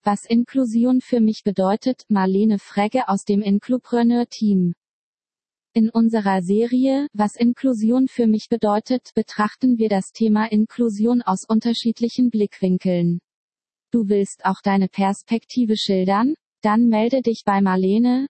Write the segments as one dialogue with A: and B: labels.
A: Was Inklusion für mich bedeutet, Marlene Frege aus dem Inklupreneur-Team. In unserer Serie, Was Inklusion für mich bedeutet, betrachten wir das Thema Inklusion aus unterschiedlichen Blickwinkeln. Du willst auch deine Perspektive schildern? Dann melde dich bei Marlene,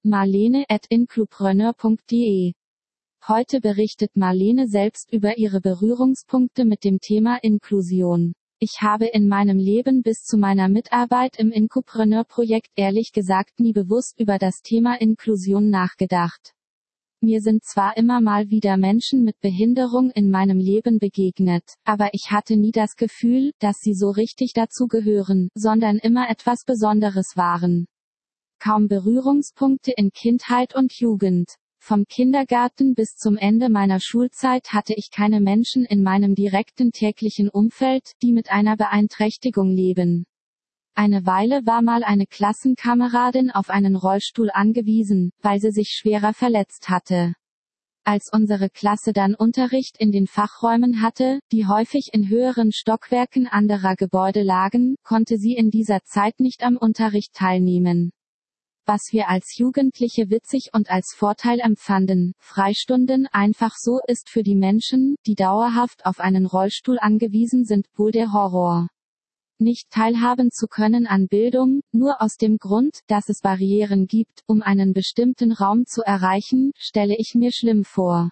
A: marlene@inklupreneur.de. Heute berichtet Marlene selbst über ihre Berührungspunkte mit dem Thema Inklusion. Ich habe in meinem Leben bis zu meiner Mitarbeit im Inklupreneur-Projekt ehrlich gesagt nie bewusst über das Thema Inklusion nachgedacht. Mir sind zwar immer mal wieder Menschen mit Behinderung in meinem Leben begegnet, aber ich hatte nie das Gefühl, dass sie so richtig dazu gehören, sondern immer etwas Besonderes waren. Kaum Berührungspunkte in Kindheit und Jugend. Vom Kindergarten bis zum Ende meiner Schulzeit hatte ich keine Menschen in meinem direkten täglichen Umfeld, die mit einer Beeinträchtigung leben. Eine Weile war mal eine Klassenkameradin auf einen Rollstuhl angewiesen, weil sie sich schwerer verletzt hatte. Als unsere Klasse dann Unterricht in den Fachräumen hatte, die häufig in höheren Stockwerken anderer Gebäude lagen, konnte sie in dieser Zeit nicht am Unterricht teilnehmen. Was wir als Jugendliche witzig und als Vorteil empfanden, Freistunden einfach so, ist für die Menschen, die dauerhaft auf einen Rollstuhl angewiesen sind, wohl der Horror. Nicht teilhaben zu können an Bildung, nur aus dem Grund, dass es Barrieren gibt, um einen bestimmten Raum zu erreichen, stelle ich mir schlimm vor.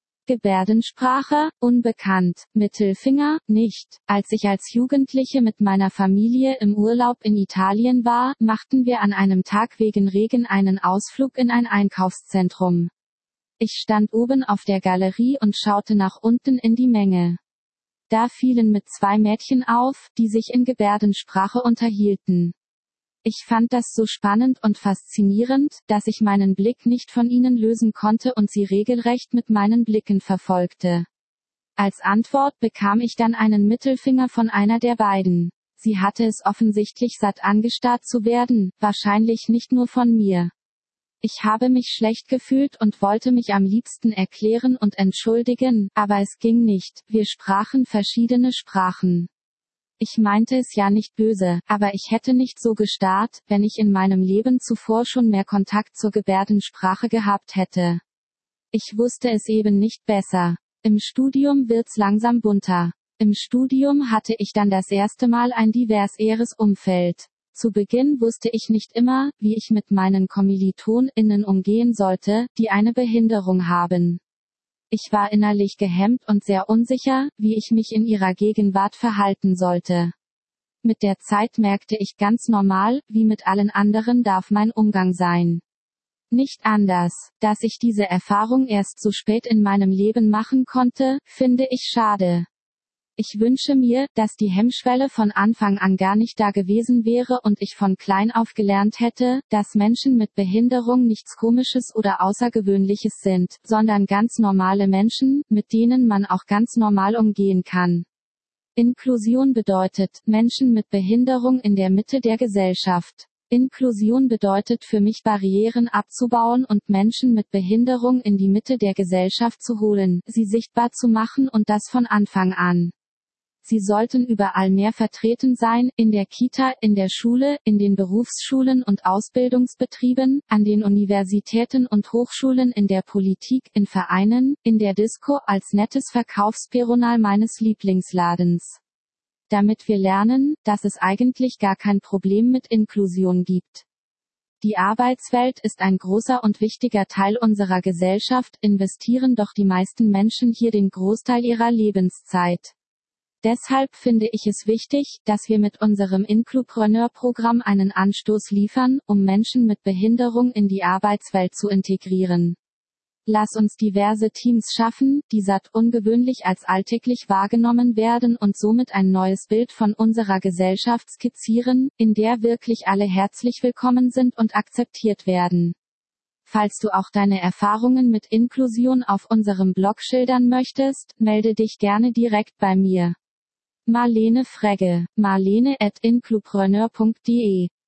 A: Gebärdensprache, unbekannt, Mittelfinger, nicht. Als ich als Jugendliche mit meiner Familie im Urlaub in Italien war, machten wir an einem Tag wegen Regen einen Ausflug in ein Einkaufszentrum. Ich stand oben auf der Galerie und schaute nach unten in die Menge. Da fielen mir 2 Mädchen auf, die sich in Gebärdensprache unterhielten. Ich fand das so spannend und faszinierend, dass ich meinen Blick nicht von ihnen lösen konnte und sie regelrecht mit meinen Blicken verfolgte. Als Antwort bekam ich dann einen Mittelfinger von einer der beiden. Sie hatte es offensichtlich satt, angestarrt zu werden, wahrscheinlich nicht nur von mir. Ich habe mich schlecht gefühlt und wollte mich am liebsten erklären und entschuldigen, aber es ging nicht, wir sprachen verschiedene Sprachen. Ich meinte es ja nicht böse, aber ich hätte nicht so gestarrt, wenn ich in meinem Leben zuvor schon mehr Kontakt zur Gebärdensprache gehabt hätte. Ich wusste es eben nicht besser. Im Studium wird's langsam bunter. Im Studium hatte ich dann das erste Mal ein diverseres Umfeld. Zu Beginn wusste ich nicht immer, wie ich mit meinen KommilitonInnen umgehen sollte, die eine Behinderung haben. Ich war innerlich gehemmt und sehr unsicher, wie ich mich in ihrer Gegenwart verhalten sollte. Mit der Zeit merkte ich ganz normal, wie mit allen anderen darf mein Umgang sein. Nicht anders. Dass ich diese Erfahrung erst so spät in meinem Leben machen konnte, finde ich schade. Ich wünsche mir, dass die Hemmschwelle von Anfang an gar nicht da gewesen wäre und ich von klein auf gelernt hätte, dass Menschen mit Behinderung nichts Komisches oder Außergewöhnliches sind, sondern ganz normale Menschen, mit denen man auch ganz normal umgehen kann. Inklusion bedeutet, Menschen mit Behinderung in der Mitte der Gesellschaft. Inklusion bedeutet für mich, Barrieren abzubauen und Menschen mit Behinderung in die Mitte der Gesellschaft zu holen, sie sichtbar zu machen und das von Anfang an. Sie sollten überall mehr vertreten sein, in der Kita, in der Schule, in den Berufsschulen und Ausbildungsbetrieben, an den Universitäten und Hochschulen, in der Politik, in Vereinen, in der Disco, als nettes Verkaufspersonal meines Lieblingsladens. Damit wir lernen, dass es eigentlich gar kein Problem mit Inklusion gibt. Die Arbeitswelt ist ein großer und wichtiger Teil unserer Gesellschaft, investieren doch die meisten Menschen hier den Großteil ihrer Lebenszeit. Deshalb finde ich es wichtig, dass wir mit unserem Inklupreneur-Programm einen Anstoß liefern, um Menschen mit Behinderung in die Arbeitswelt zu integrieren. Lass uns diverse Teams schaffen, die satt ungewöhnlich als alltäglich wahrgenommen werden und somit ein neues Bild von unserer Gesellschaft skizzieren, in der wirklich alle herzlich willkommen sind und akzeptiert werden. Falls du auch deine Erfahrungen mit Inklusion auf unserem Blog schildern möchtest, melde dich gerne direkt bei mir. Marlene Frege, marlene@inklupreneur.de